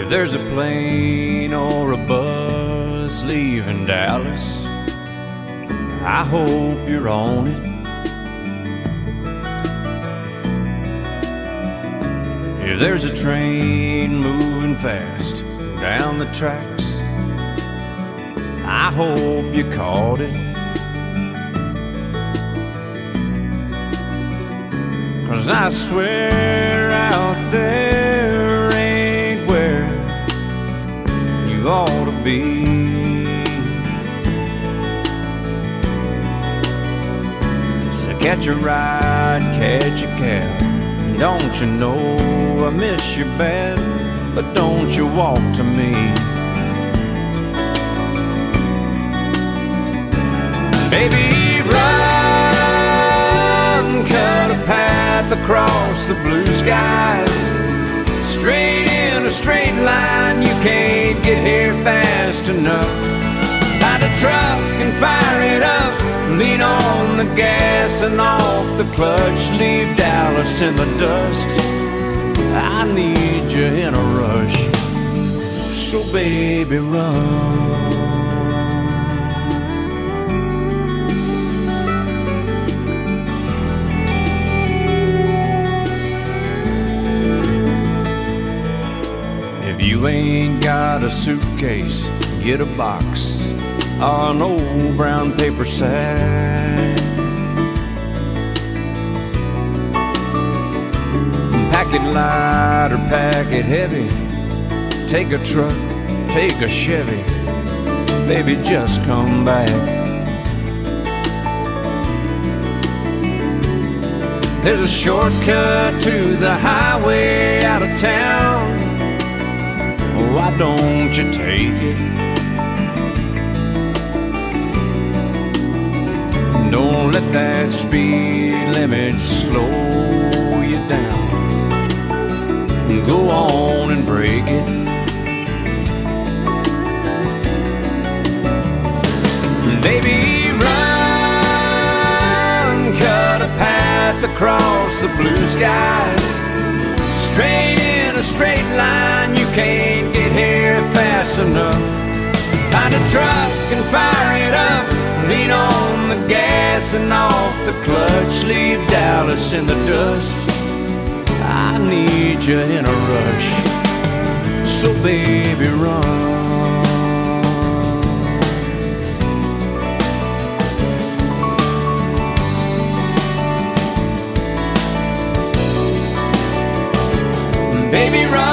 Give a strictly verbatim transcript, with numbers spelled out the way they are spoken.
there's a plane or a bus leaving Dallas, I hope you're on it. If there's a train moving fast down the tracks, I hope you caught it. 'Cause I swear out there ain't where you ought to be. So catch a ride, catch a cab. Don't you know I miss you bad, but don't you walk to me. Baby, run, cut a path across the blue skies, straight in a straight line. You can't get here fast enough. Find a truck and fire it up, lean on the gas and off the clutch. Leave Dallas in the dust, I need you in a rush. So baby, run. If you ain't got a suitcase, get a box or an old brown paper sack. Pack it light or pack it heavy. Take a truck, take a Chevy. Baby, just come back. There's a shortcut to the highway out of town. Why don't you take it? Don't let that speed limit slow you down. Go on and break it. Baby, run, cut a path across the blue skies, straight in a straight line. You can't get here fast enough. Find a truck and fire it up, lean on the gas and off the clutch. Leave Dallas in the dust, I need you in a rush. So baby, run. Baby, run.